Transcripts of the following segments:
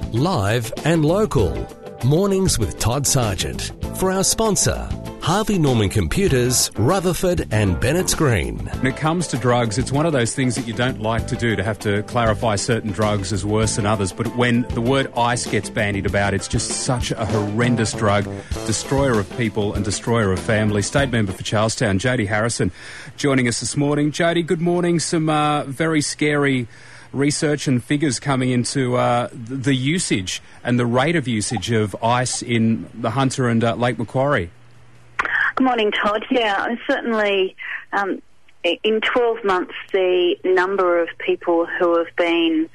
Live and local. Mornings with Todd Sargent. For our sponsor, Harvey Norman Computers, Rutherford and Bennett's Green. When it comes to drugs, it's one of those things that you don't like to do, to have to clarify certain drugs as worse than others. But when the word ice gets bandied about, it's just such a horrendous drug, destroyer of people and destroyer of families. State member for Charlestown, Jody Harrison, joining us this morning. Jody, good morning. Some very scary research and figures coming into the usage and the rate of usage of ice in the Hunter and Lake Macquarie. Good morning, Todd. Yeah, certainly in 12 months the number of people who have been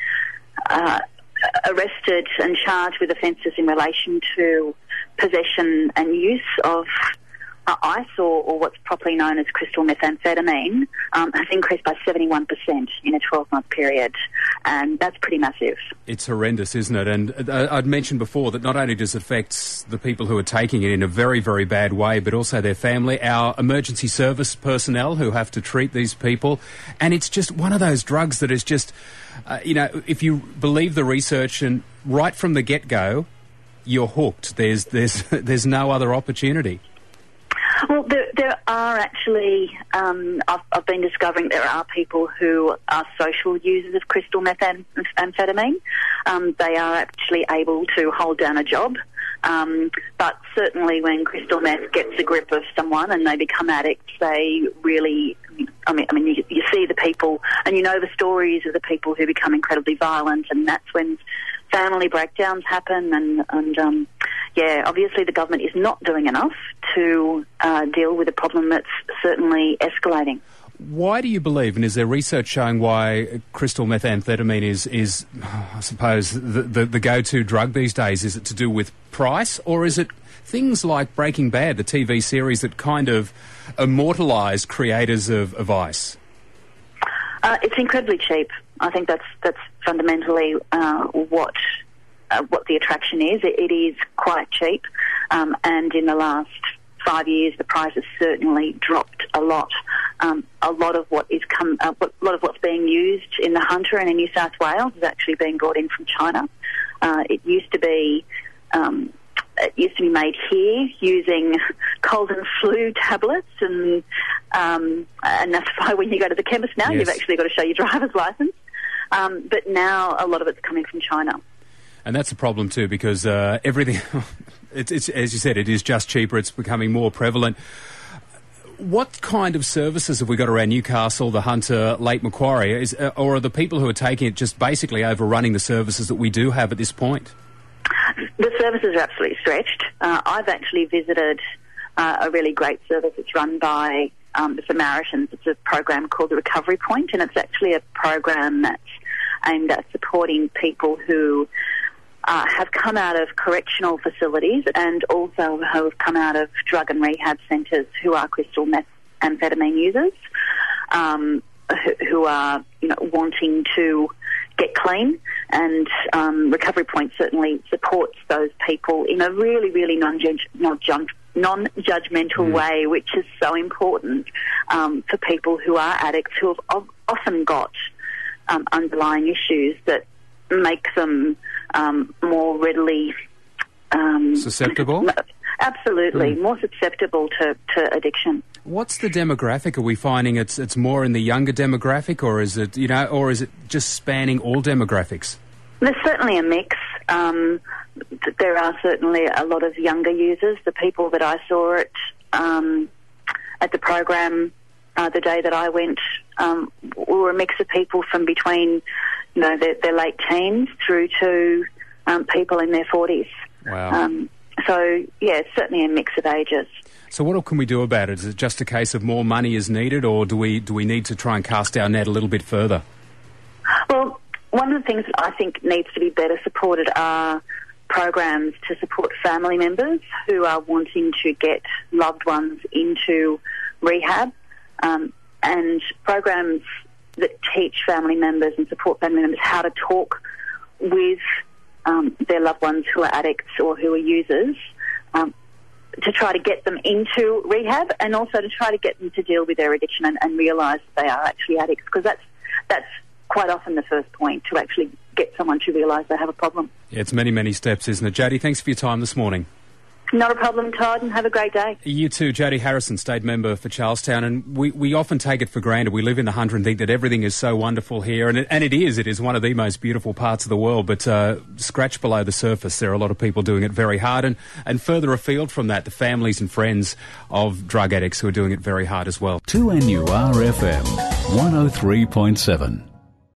arrested and charged with offences in relation to possession and use of ice or what's properly known as crystal methamphetamine has increased by 71% in a 12-month period, and that's pretty massive. It's horrendous, isn't it? And I'd mentioned before that not only does it affect the people who are taking it in a very, very bad way, but also their family, our emergency service personnel who have to treat these people, and it's just one of those drugs that is just, if you believe the research and right from the get-go, you're hooked. There's no other opportunity. Well, there are actually, I've been discovering there are people who are social users of crystal methamphetamine. They are actually able to hold down a job. But certainly when crystal meth gets a grip of someone and they become addicts, they really, you see the people and you know the stories of the people who become incredibly violent, and that's when family breakdowns happen, and obviously the government is not doing enough to deal with a problem that's certainly escalating. Why do you believe, and is there research showing why crystal methamphetamine is I suppose, the go-to drug these days? Is it to do with price, or is it things like Breaking Bad, the TV series that kind of immortalised creators of ice? It's incredibly cheap. I think that's fundamentally what the attraction is. It is quite cheap, and in the last 5 years, the price has certainly dropped a lot. A lot of what's being used in the Hunter and in New South Wales is actually being brought in from China. It used to be made here using cold and flu tablets, and that's why when you go to the chemist now, You've actually got to show your driver's license. But now a lot of it's coming from China. And that's a problem too, because everything, it's as you said, it is just cheaper. It's becoming more prevalent. What kind of services have we got around Newcastle, the Hunter, Lake Macquarie? Or are the people who are taking it just basically overrunning the services that we do have at this point? The services are absolutely stretched. I've actually visited a really great service. It's run by the Samaritans. It's a program called the Recovery Point, and it's actually a program that's aimed at supporting people who have come out of correctional facilities and also have come out of drug and rehab centres who are crystal methamphetamine users, who are wanting to get clean, and Recovery Point certainly supports those people in a really, really non-judgmental way, which is so important for people who are addicts, who have often got underlying issues that make them more readily susceptible? Absolutely, more susceptible to addiction. What's the demographic? Are we finding it's more in the younger demographic, or is it just spanning all demographics? There's certainly a mix. There are certainly a lot of younger users. The people that I saw at the program the day that I went were a mix of people from between their late teens through to people in their 40s. Wow. So it's certainly a mix of ages. So what can we do about it? Is it just a case of more money is needed, or do we need to try and cast our net a little bit further? Well, one of the things that I think needs to be better supported are programs to support family members who are wanting to get loved ones into rehab, and programs that teach family members and support family members how to talk with their loved ones who are addicts or who are users, to try to get them into rehab, and also to try to get them to deal with their addiction and realise they are actually addicts, because that's quite often the first point, to actually get someone to realise they have a problem. Yeah, it's many, many steps, isn't it? Jody, thanks for your time this morning. Not a problem, Todd, and have a great day. You too. Jody Harrison, State Member for Charlestown, and we often take it for granted. We live in the Hunter and think that everything is so wonderful here, and it is one of the most beautiful parts of the world, but scratch below the surface, there are a lot of people doing it very hard, and further afield from that, the families and friends of drug addicts who are doing it very hard as well. 2NUR FM 103.7